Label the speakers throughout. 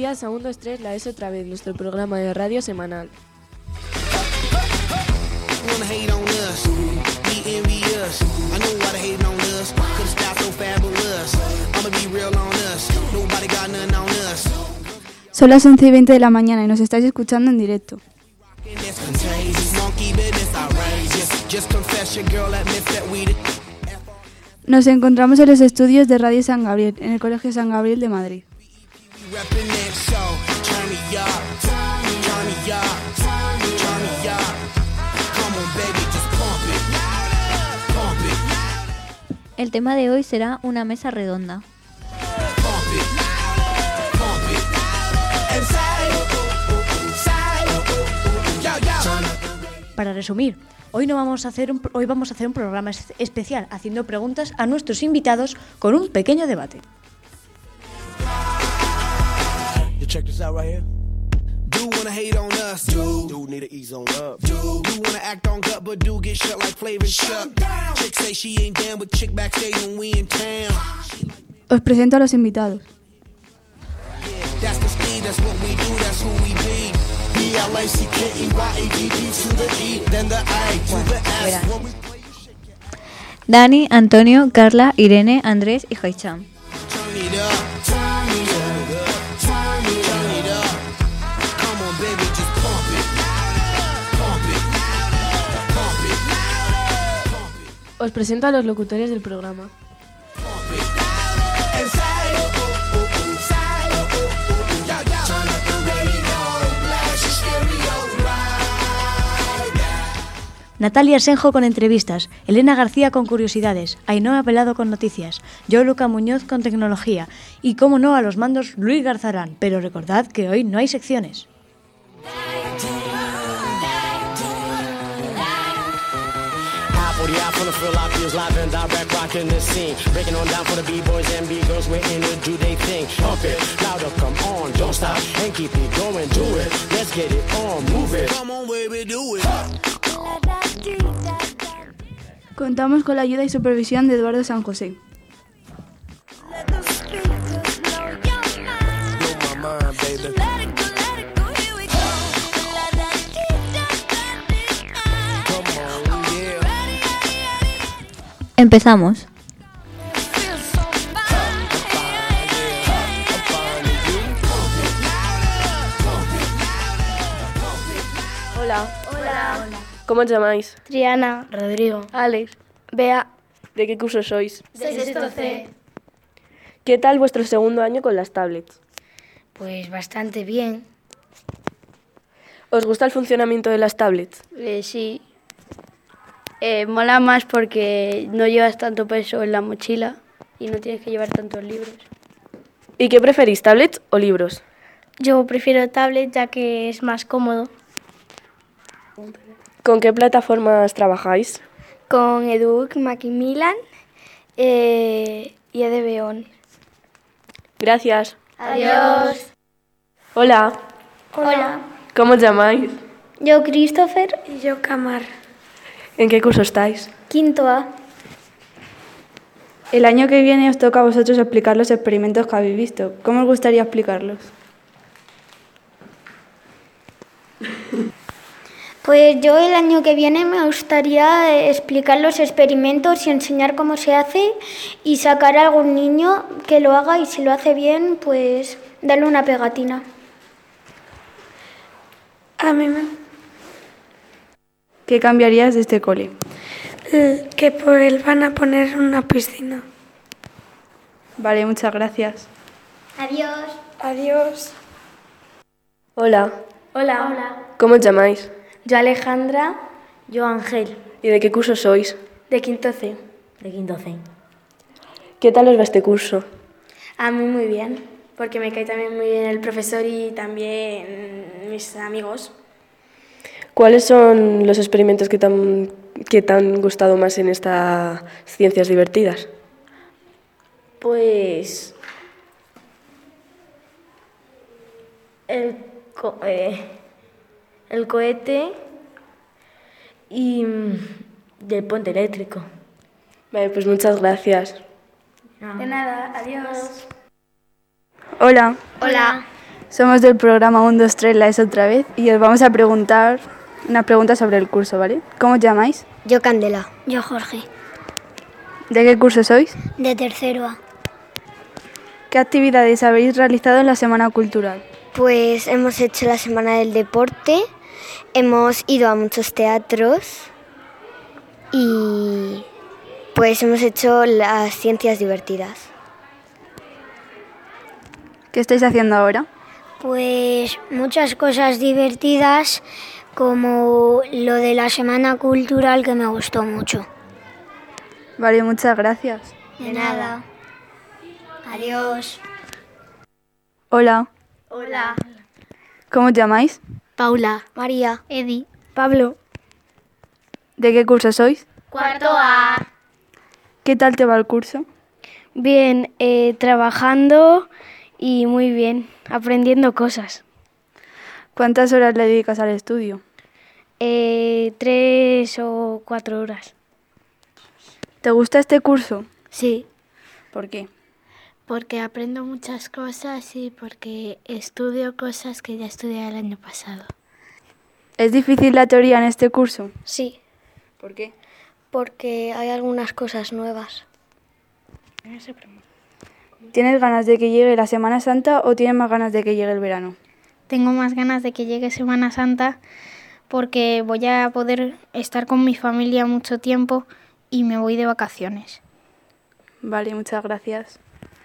Speaker 1: días a 1, 2, 3, la ESO otra vez, nuestro programa de radio semanal.
Speaker 2: Son las 11:20 de la mañana y nos estáis escuchando en directo. Nos encontramos en los estudios de Radio San Gabriel, en el Colegio San Gabriel de Madrid.
Speaker 3: El tema de hoy será una mesa redonda.
Speaker 4: Para resumir, hoy vamos a hacer un programa especial haciendo preguntas a nuestros invitados con un pequeño debate.
Speaker 2: Os presento a los invitados.
Speaker 3: Dani, Antonio, Carla, Irene, Andrés y Haicham.
Speaker 1: Os presento a los locutores del programa.
Speaker 4: Natalia Senjo con entrevistas, Elena García con curiosidades, Ainhoa Pelado con noticias, yo Luca Muñoz con tecnología y, como no, a los mandos Luis Garzarán. Pero recordad que hoy no hay secciones.
Speaker 2: Contamos con la ayuda y supervisión de Eduardo San José.
Speaker 3: Empezamos.
Speaker 1: Hola. ¿Cómo os llamáis?
Speaker 5: Triana, Rodrigo,
Speaker 1: Alex.
Speaker 5: Bea,
Speaker 1: ¿De qué curso sois?
Speaker 5: sexto C.
Speaker 1: ¿Qué tal vuestro segundo año con las tablets?
Speaker 5: Pues bastante bien.
Speaker 1: ¿Os gusta el funcionamiento de las tablets?
Speaker 5: Sí. Mola más porque no llevas tanto peso en la mochila y no tienes que llevar tantos libros.
Speaker 1: ¿Y qué preferís, tablets o libros?
Speaker 5: Yo prefiero tablet ya que es más cómodo.
Speaker 1: ¿Con qué plataformas trabajáis?
Speaker 5: Con Educ, Macmillan y EDB.
Speaker 1: Gracias.
Speaker 5: Adiós.
Speaker 1: Hola.
Speaker 5: Hola.
Speaker 1: ¿Cómo os llamáis?
Speaker 5: Yo Christopher y yo Camar.
Speaker 1: ¿En qué curso estáis?
Speaker 5: Quinto A.
Speaker 2: El año que viene os toca a vosotros explicar los experimentos que habéis visto. ¿Cómo os gustaría explicarlos?
Speaker 5: Pues yo el año que viene me gustaría explicar los experimentos y enseñar cómo se hace y sacar a algún niño que lo haga y si lo hace bien, pues darle una pegatina.
Speaker 6: A mí
Speaker 2: ¿Qué cambiarías de este cole?
Speaker 6: que por él van a poner una piscina.
Speaker 2: Vale, muchas gracias.
Speaker 5: Adiós.
Speaker 6: Adiós.
Speaker 1: Hola.
Speaker 5: Hola.
Speaker 1: ¿Cómo os llamáis?
Speaker 5: Yo Alejandra, yo Ángel,
Speaker 1: ¿Y de qué curso sois?
Speaker 5: de quinto C.
Speaker 4: De quinto C.
Speaker 1: ¿Qué tal os va este curso?
Speaker 5: A mí muy bien, porque me cae también muy bien el profesor y también mis amigos.
Speaker 1: ¿Cuáles son los experimentos que te han gustado más en estas ciencias divertidas?
Speaker 4: Pues el cohete y del puente eléctrico.
Speaker 1: Vale, pues muchas gracias.
Speaker 5: De nada, adiós.
Speaker 2: Hola,
Speaker 5: Hola.
Speaker 2: Somos del programa 1, 2, 3, la es otra vez y os vamos a preguntar una pregunta sobre el curso, ¿vale? ¿Cómo os llamáis?
Speaker 5: Yo Candela.
Speaker 6: Yo, Jorge.
Speaker 2: ¿De qué curso sois?
Speaker 5: De tercero A.
Speaker 2: ¿Qué actividades habéis realizado en la Semana Cultural?
Speaker 5: Pues hemos hecho la Semana del Deporte, hemos ido a muchos teatros y pues hemos hecho las ciencias divertidas.
Speaker 2: ¿Qué estáis haciendo ahora?
Speaker 5: Pues muchas cosas divertidas, como lo de la Semana Cultural, que me gustó mucho.
Speaker 2: Vale, muchas gracias.
Speaker 5: De nada. Adiós.
Speaker 2: Hola,
Speaker 6: Hola.
Speaker 2: ¿cómo os llamáis?
Speaker 6: Paula.
Speaker 5: María.
Speaker 6: Edi. Pablo.
Speaker 2: ¿De qué curso sois?
Speaker 6: Cuarto A.
Speaker 2: ¿Qué tal te va el curso?
Speaker 1: Bien, trabajando y muy bien, aprendiendo cosas.
Speaker 2: ¿Cuántas horas le dedicas al estudio?
Speaker 1: 3 o 4 horas.
Speaker 2: ¿Te gusta este curso?
Speaker 1: Sí,
Speaker 2: ¿Por qué?
Speaker 6: Porque aprendo muchas cosas y porque estudio cosas que ya estudié el año pasado.
Speaker 2: ¿Es difícil la teoría en este curso?
Speaker 5: Sí,
Speaker 2: ¿Por qué?
Speaker 5: porque hay algunas cosas nuevas.
Speaker 2: ¿Tienes ganas de que llegue la Semana Santa o tienes más ganas de que llegue el verano?
Speaker 7: Tengo más ganas de que llegue Semana Santa porque voy a poder estar con mi familia mucho tiempo y me voy de vacaciones.
Speaker 2: Vale, muchas gracias.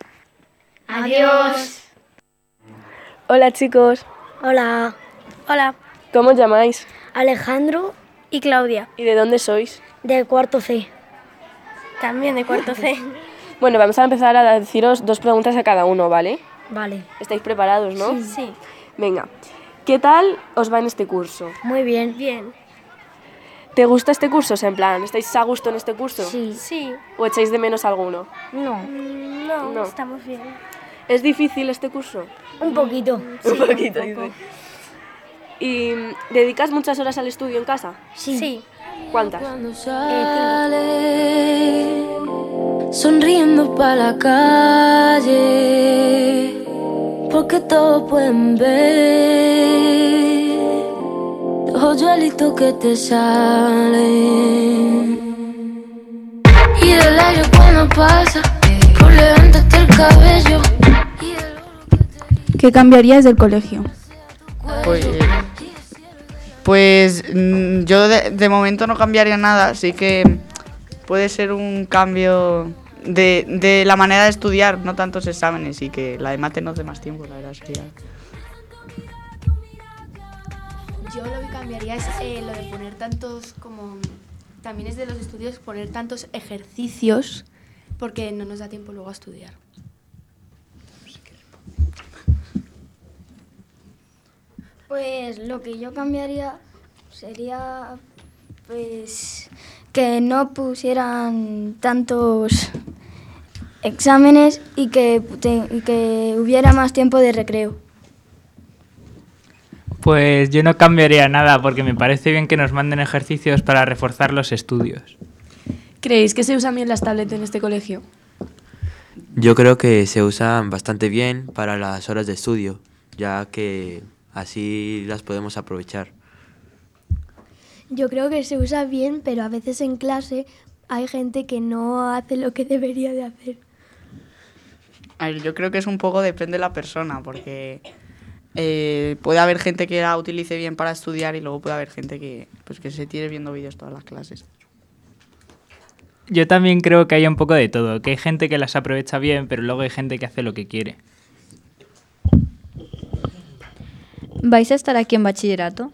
Speaker 6: Adiós.
Speaker 1: Hola chicos,
Speaker 5: Hola,
Speaker 6: Hola.
Speaker 1: ¿cómo os llamáis?
Speaker 5: Alejandro,
Speaker 6: Y Claudia.
Speaker 1: ¿Y de dónde sois?
Speaker 5: de cuarto C.
Speaker 6: También de cuarto C.
Speaker 1: Bueno, vamos a empezar a deciros 2 preguntas a cada uno, ¿vale?
Speaker 5: Vale.
Speaker 1: ¿Estáis preparados, no?
Speaker 6: Sí.
Speaker 1: Venga, ¿qué tal os va en este curso?
Speaker 5: Muy bien.
Speaker 6: Bien.
Speaker 1: ¿Te gusta este curso? O sea, en plan, ¿estáis a gusto en este curso?
Speaker 5: Sí.
Speaker 6: Sí.
Speaker 1: ¿O echáis de menos alguno?
Speaker 5: No,
Speaker 1: No.
Speaker 6: Estamos bien.
Speaker 1: ¿Es difícil este curso?
Speaker 5: un poquito.
Speaker 1: Un poquito, dice. ¿Y dedicas muchas horas al estudio en casa?
Speaker 6: Sí.
Speaker 1: ¿Cuántas?
Speaker 8: Sonriendo pa' la calle, porque todos pueden ver los hoyuelitos que te salen. Y del aire cuando pasa, por levantarte el cabello.
Speaker 2: ¿Qué cambiarías del colegio?
Speaker 9: Pues yo de momento no cambiaría nada, así que puede ser un cambio de la manera de estudiar, no tantos exámenes, y que la de mate nos dé más tiempo, la verdad sería.
Speaker 10: Yo lo que cambiaría es lo de poner tantos, como también es de los estudios, poner tantos ejercicios, porque no nos da tiempo luego a estudiar.
Speaker 5: Pues lo que yo cambiaría sería pues que no pusieran tantos exámenes y que hubiera más tiempo de recreo.
Speaker 11: Pues yo no cambiaría nada porque me parece bien que nos manden ejercicios para reforzar los estudios.
Speaker 1: ¿Creéis que se usan bien las tablets en este colegio?
Speaker 12: Yo creo que se usan bastante bien para las horas de estudio, ya que así las podemos aprovechar.
Speaker 13: Yo creo que se usa bien, pero a veces en clase hay gente que no hace lo que debería de hacer.
Speaker 9: A ver, yo creo que es un poco depende de la persona, porque puede haber gente que la utilice bien para estudiar y luego puede haber gente que se tire viendo vídeos todas las clases.
Speaker 11: Yo también creo que hay un poco de todo, que hay gente que las aprovecha bien, pero luego hay gente que hace lo que quiere.
Speaker 3: ¿Vais a estar aquí en bachillerato?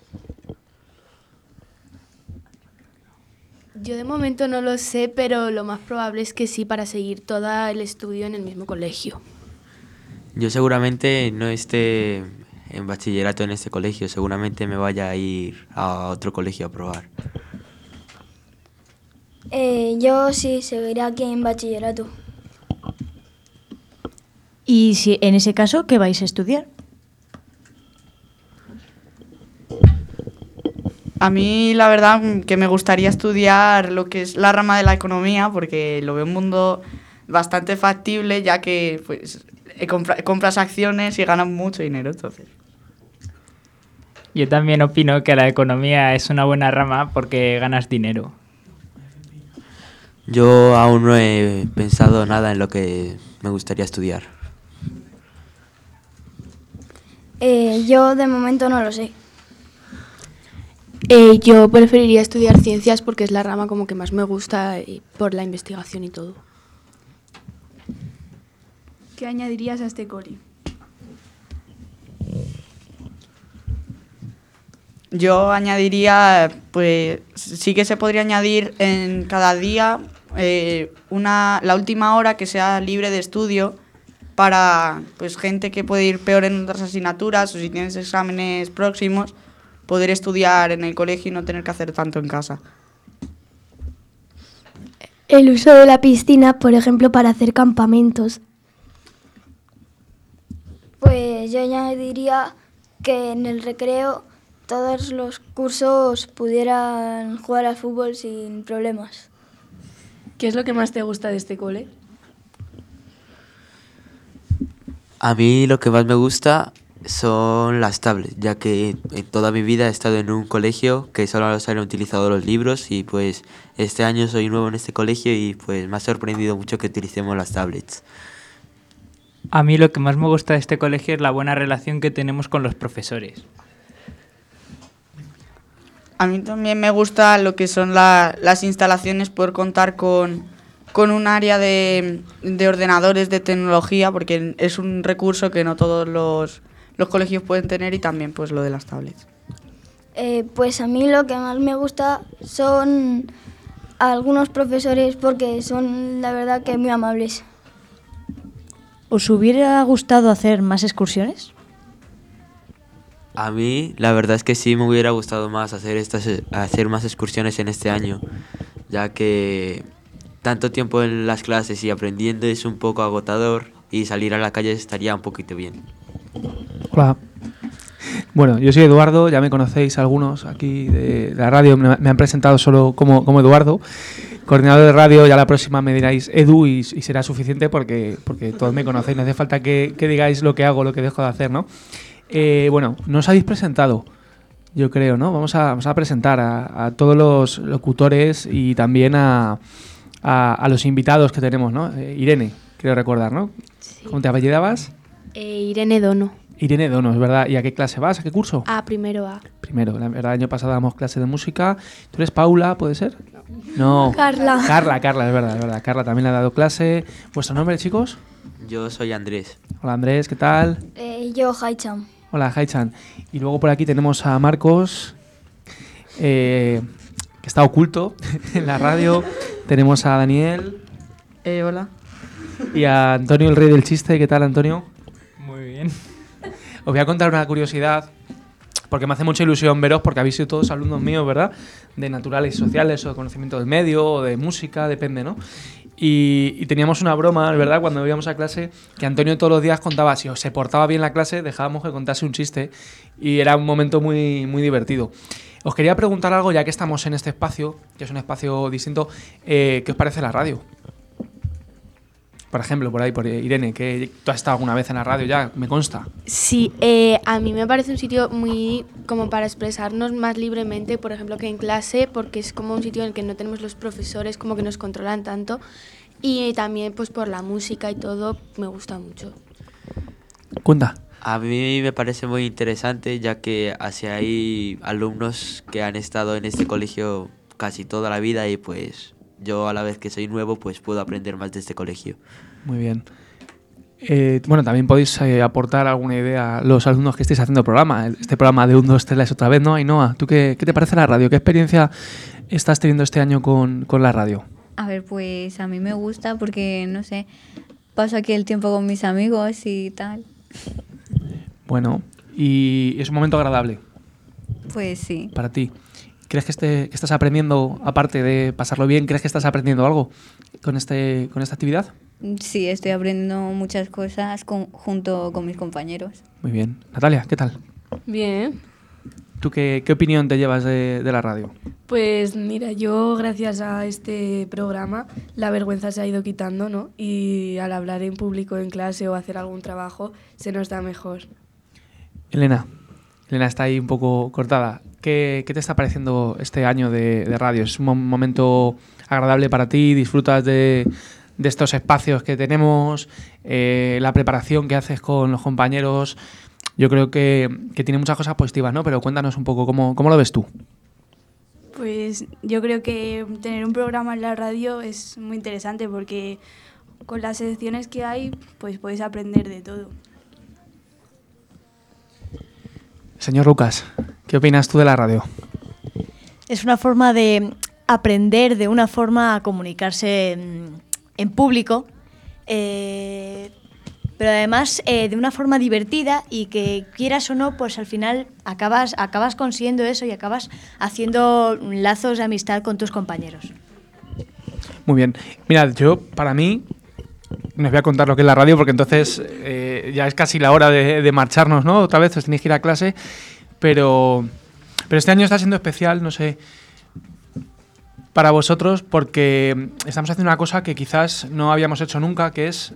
Speaker 10: Yo de momento no lo sé, pero lo más probable es que sí, para seguir todo el estudio en el mismo colegio.
Speaker 12: Yo seguramente no esté en bachillerato en este colegio, seguramente me vaya a ir a otro colegio a probar.
Speaker 5: Yo sí seguiré aquí en bachillerato.
Speaker 4: Y si en ese caso, ¿qué vais a estudiar?
Speaker 9: A mí la verdad que me gustaría estudiar lo que es la rama de la economía, porque lo veo un mundo bastante factible, ya que pues compras acciones y ganas mucho dinero, entonces.
Speaker 11: Yo también opino que la economía es una buena rama porque ganas dinero.
Speaker 12: Yo aún no he pensado nada en lo que me gustaría estudiar.
Speaker 13: Yo de momento no lo sé.
Speaker 10: Yo preferiría estudiar ciencias porque es la rama como que más me gusta por la investigación y todo.
Speaker 2: ¿Qué añadirías a este cole?
Speaker 9: Yo añadiría, pues sí que se podría añadir en cada día la última hora que sea libre de estudio para pues gente que puede ir peor en otras asignaturas o si tienes exámenes próximos, poder estudiar en el colegio y no tener que hacer tanto en casa.
Speaker 13: El uso de la piscina, por ejemplo, para hacer campamentos. Pues yo añadiría que en el recreo todos los cursos pudieran jugar al fútbol sin problemas.
Speaker 1: ¿Qué es lo que más te gusta de este cole?
Speaker 12: A mí lo que más me gusta son las tablets, ya que en toda mi vida he estado en un colegio que solo se han utilizado los libros y pues este año soy nuevo en este colegio y pues me ha sorprendido mucho que utilicemos las tablets.
Speaker 11: A mí lo que más me gusta de este colegio es la buena relación que tenemos con los profesores.
Speaker 9: A mí también me gusta lo que son las instalaciones, poder contar con un área de ordenadores de tecnología, porque es un recurso que no todos los colegios pueden tener, y también pues lo de las tablets.
Speaker 13: Pues a mí lo que más me gusta son algunos profesores porque son la verdad que muy amables.
Speaker 4: ¿Os hubiera gustado hacer más excursiones?
Speaker 12: A mí la verdad es que sí me hubiera gustado más hacer más excursiones en este año, ya que tanto tiempo en las clases y aprendiendo es un poco agotador y salir a la calle estaría un poquito bien.
Speaker 14: Hola. Bueno, yo soy Eduardo, ya me conocéis algunos aquí de la radio, me han presentado solo como Eduardo, coordinador de radio. Ya la próxima me diráis Edu y será suficiente porque todos me conocéis, no hace falta que digáis lo que hago, lo que dejo de hacer, ¿no? Bueno, no os habéis presentado, yo creo, ¿no? Vamos a presentar a todos los locutores y también a los invitados que tenemos, ¿no? Irene, quiero recordar, ¿no? Sí. ¿Cómo te apellidabas?
Speaker 10: Irene Dono.
Speaker 14: Irene Dono, es verdad. ¿Y a qué clase vas? ¿A qué curso?
Speaker 10: Primero A.
Speaker 14: Primero. La verdad, el año pasado damos clase de música. ¿Tú eres Paula, puede ser? No.
Speaker 13: Carla,
Speaker 14: es verdad. Carla también le ha dado clase. ¿Vuestro nombre, chicos?
Speaker 12: Yo soy Andrés.
Speaker 14: Hola, Andrés, ¿qué tal?
Speaker 13: Yo, Haichan.
Speaker 14: Hola, Haichan. Y luego por aquí tenemos a Marcos, que está oculto en la radio. Tenemos a Daniel.
Speaker 9: Hola.
Speaker 14: Y a Antonio, el rey del chiste. ¿Qué tal, Antonio?
Speaker 11: Muy bien.
Speaker 14: Os voy a contar una curiosidad, porque me hace mucha ilusión veros, porque habéis sido todos alumnos míos, ¿verdad? De naturales y sociales, o de conocimiento del medio, o de música, depende, ¿no? Y teníamos una broma, ¿verdad? Cuando íbamos a clase, que Antonio todos los días contaba, si se portaba bien la clase, dejábamos que contase un chiste, y era un momento muy, muy divertido. Os quería preguntar algo, ya que estamos en este espacio, que es un espacio distinto, ¿qué os parece la radio? Por ejemplo, por Irene, que tú has estado alguna vez en la radio ya, me consta.
Speaker 10: Sí, a mí me parece un sitio muy como para expresarnos más libremente, por ejemplo, que en clase, porque es como un sitio en el que no tenemos los profesores como que nos controlan tanto, y también pues por la música y todo, me gusta mucho.
Speaker 14: Cuenta.
Speaker 12: A mí me parece muy interesante, ya que así hay alumnos que han estado en este colegio casi toda la vida y pues yo a la vez que soy nuevo pues puedo aprender más de este colegio.
Speaker 14: Muy bien. Bueno, también podéis aportar alguna idea a los alumnos que estéis haciendo el programa. Este programa de 1, 2, 3 otra vez, ¿no? Ainhoa, ¿tú qué te parece la radio? ¿Qué experiencia estás teniendo este año con la radio?
Speaker 3: A ver, pues a mí me gusta porque, no sé, paso aquí el tiempo con mis amigos y tal.
Speaker 14: Bueno, y es un momento agradable.
Speaker 3: Pues sí.
Speaker 14: Para ti. ¿Crees que estás aprendiendo, aparte de pasarlo bien, crees que estás aprendiendo algo con esta actividad?
Speaker 3: Sí, estoy aprendiendo muchas cosas junto con mis compañeros.
Speaker 14: Muy bien. Natalia, ¿qué tal?
Speaker 1: Bien.
Speaker 14: ¿Tú qué opinión te llevas de la radio?
Speaker 15: Pues mira, yo gracias a este programa la vergüenza se ha ido quitando, ¿no? Y al hablar en público en clase o hacer algún trabajo se nos da mejor.
Speaker 14: Elena está ahí un poco cortada. ¿Qué te está pareciendo este año de radio? ¿Es un momento agradable para ti? ¿Disfrutas de estos espacios que tenemos? La preparación que haces con los compañeros. Yo creo que tiene muchas cosas positivas, ¿no? Pero cuéntanos un poco cómo lo ves tú.
Speaker 2: Pues yo creo que tener un programa en la radio es muy interesante porque con las secciones que hay, pues puedes aprender de todo.
Speaker 14: Señor Lucas, ¿qué opinas tú de la radio?
Speaker 4: Es una forma de aprender, de una forma a comunicarse en público, pero además de una forma divertida y que quieras o no, pues al final acabas consiguiendo eso y acabas haciendo lazos de amistad con tus compañeros.
Speaker 14: Muy bien. Mirad, para mí, no os voy a contar lo que es la radio porque entonces ya es casi la hora de marcharnos, ¿no? Otra vez os tenéis que ir a clase, pero este año está siendo especial, no sé, para vosotros porque estamos haciendo una cosa que quizás no habíamos hecho nunca, que es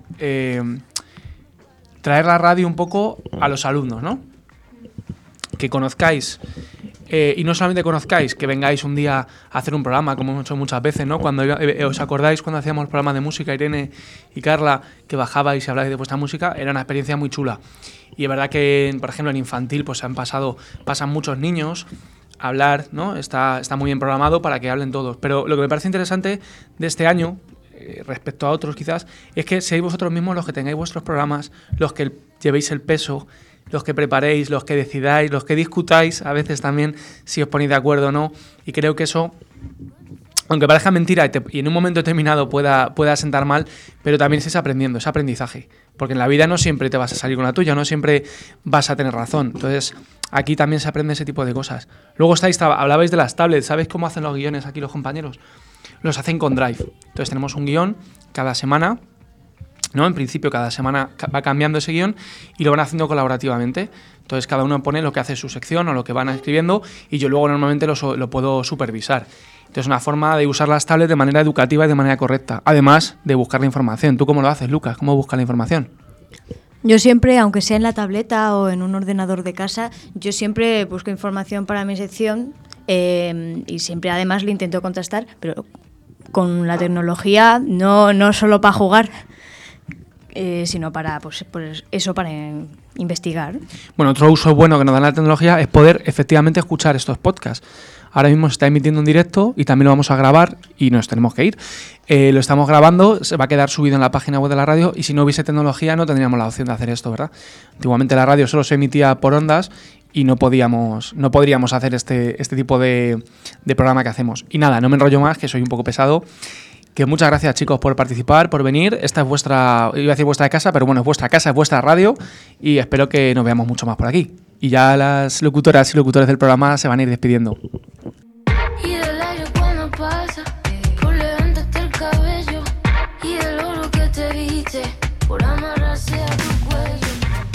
Speaker 14: traer la radio un poco a los alumnos, ¿no? Que conozcáis, y no solamente conozcáis, que vengáis un día a hacer un programa, como hemos hecho muchas veces, ¿no? Cuando os acordáis cuando hacíamos el programa de música, Irene y Carla, que bajabais y hablabais de vuestra música, era una experiencia muy chula. Y es verdad que, por ejemplo, en infantil pues pasan muchos niños a hablar, ¿no? Está muy bien programado para que hablen todos. Pero lo que me parece interesante de este año, respecto a otros quizás, es que seáis vosotros mismos los que tengáis vuestros programas, los que llevéis el peso, los que preparéis, los que decidáis, los que discutáis, a veces también si os ponéis de acuerdo o no, y creo que eso, aunque parezca mentira y en un momento determinado pueda sentar mal, pero también estáis aprendiendo, es aprendizaje, porque en la vida no siempre te vas a salir con la tuya, no siempre vas a tener razón, entonces aquí también se aprende ese tipo de cosas. Luego hablabais de las tablets, ¿sabéis cómo hacen los guiones aquí los compañeros? Los hacen con Drive, entonces tenemos un guión cada semana, ¿no? En principio cada semana va cambiando ese guión y lo van haciendo colaborativamente. Entonces cada uno pone lo que hace su sección o lo que van escribiendo y yo luego normalmente lo puedo supervisar. Entonces es una forma de usar las tablets de manera educativa y de manera correcta, además de buscar la información. ¿Tú cómo lo haces, Lucas? ¿Cómo buscas la información?
Speaker 4: Yo siempre, aunque sea en la tableta o en un ordenador de casa, yo siempre busco información para mi sección y siempre además le intento contrastar, pero con la tecnología no solo para jugar, sino para para investigar.
Speaker 14: Bueno, otro uso bueno que nos da la tecnología es poder efectivamente escuchar estos podcasts. Ahora mismo se está emitiendo en directo y también lo vamos a grabar y nos tenemos que ir. Lo estamos grabando, se va a quedar subido en la página web de la radio y si no hubiese tecnología no tendríamos la opción de hacer esto, ¿verdad? Antiguamente la radio solo se emitía por ondas y no podríamos hacer este tipo de programa que hacemos. Y nada, no me enrollo más, que soy un poco pesado. Que muchas gracias, chicos, por participar, por venir. Esta es vuestra, iba a decir vuestra casa, pero bueno, es vuestra casa, es vuestra radio y espero que nos veamos mucho más por aquí. Y ya las locutoras y locutores del programa se van a ir despidiendo.
Speaker 8: Y del aire cuando pasa, por levantarte el cabello, y del oro que te viste, por amarrarse a tu cuello.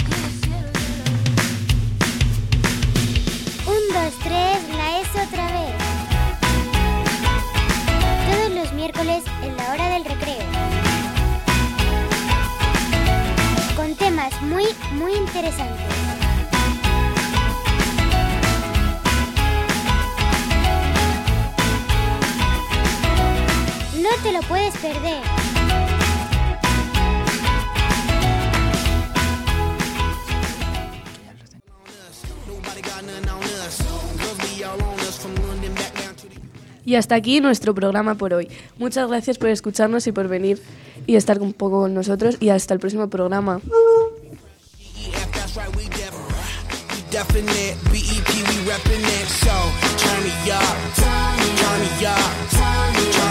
Speaker 5: 1, 2, 3, la es otra vez. Todos los miércoles en la hora del recreo. Con temas muy, muy interesantes. No te lo puedes perder.
Speaker 15: Y hasta aquí nuestro programa por hoy. Muchas gracias por escucharnos y por venir y estar un poco con nosotros y hasta el próximo programa.
Speaker 16: Definite, BEP, we reppin' it, so turn me up, turn me up, turn me up.